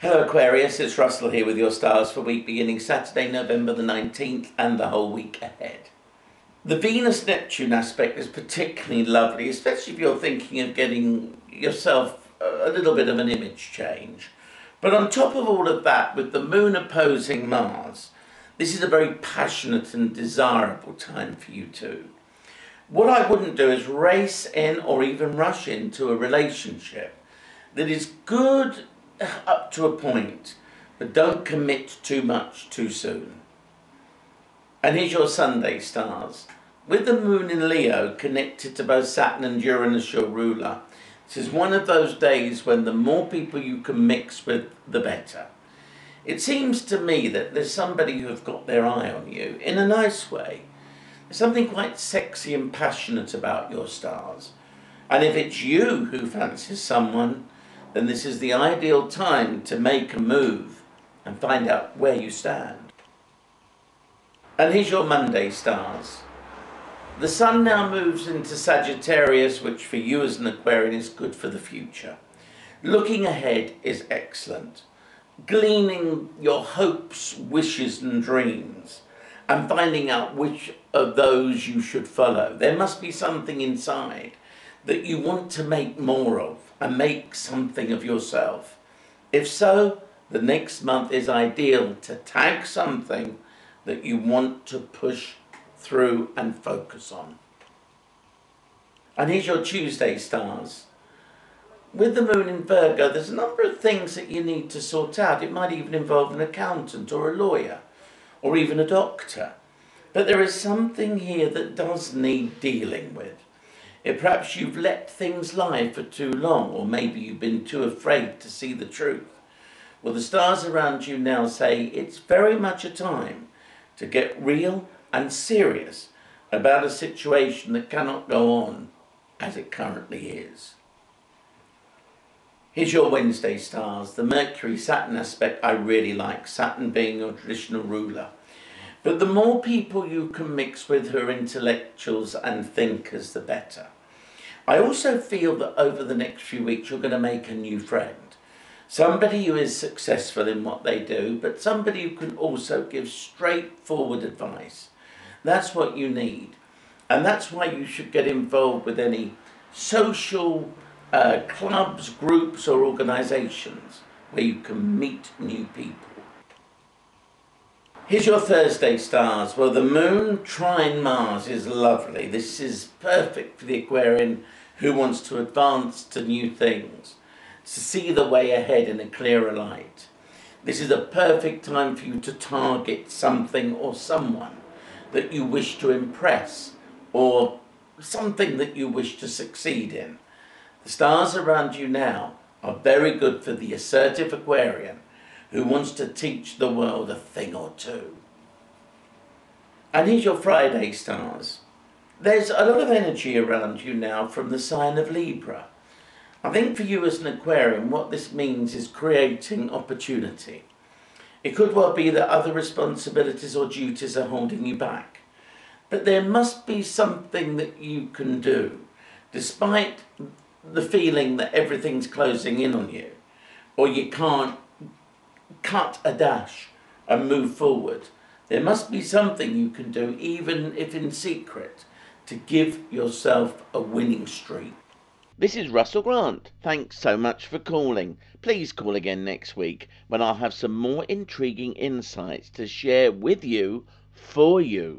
Hello Aquarius, it's Russell here with your stars for week beginning Saturday, November the 19th and the whole week ahead. The Venus-Neptune aspect is particularly lovely, especially if you're thinking of getting yourself a little bit of an image change. But on top of all of that, with the Moon opposing Mars, this is a very passionate and desirable time for you too. What I wouldn't do is race in or even rush into a relationship that is good up to a point, but don't commit too much too soon. And here's your Sunday stars. With the Moon in Leo connected to both Saturn and Uranus, your ruler, this is one of those days when the more people you can mix with, the better. It seems to me that there's somebody who've got their eye on you in a nice way. There's something quite sexy and passionate about your stars. And if it's you who fancies someone, then this is the ideal time to make a move and find out where you stand. And here's your Monday stars. The Sun now moves into Sagittarius, which for you as an Aquarian is good for the future. Looking ahead is excellent. Gleaning your hopes, wishes and dreams and finding out which of those you should follow. There must be something inside that you want to make more of and make something of yourself. If so, the next month is ideal to tag something that you want to push through and focus on. And here's your Tuesday stars. With the Moon in Virgo, there's a number of things that you need to sort out. It might even involve an accountant or a lawyer or even a doctor. But there is something here that does need dealing with. Perhaps you've let things lie for too long, or maybe you've been too afraid to see the truth. Well, the stars around you now say it's very much a time to get real and serious about a situation that cannot go on as it currently is. Here's your Wednesday stars. The Mercury-Saturn aspect I really like, Saturn being your traditional ruler. But the more people you can mix with who are intellectuals and thinkers, the better. I also feel that over the next few weeks you're going to make a new friend. Somebody who is successful in what they do, but somebody who can also give straightforward advice. That's what you need. And that's why you should get involved with any social clubs, groups or organisations where you can meet new people. Here's your Thursday stars. Well, the Moon trine Mars is lovely. This is perfect for the Aquarian who wants to advance to new things, to see the way ahead in a clearer light. This is a perfect time for you to target something or someone that you wish to impress or something that you wish to succeed in. The stars around you now are very good for the assertive Aquarian who wants to teach the world a thing or two. And here's your Friday stars. There's a lot of energy around you now from the sign of Libra. I think for you as an Aquarian, what this means is creating opportunity. It could well be that other responsibilities or duties are holding you back. But there must be something that you can do, despite the feeling that everything's closing in on you, or you can't cut a dash and move forward. There must be something you can do, even if in secret, to give yourself a winning streak. This is Russell Grant. Thanks so much for calling. Please call again next week when I'll have some more intriguing insights to share with you, for you.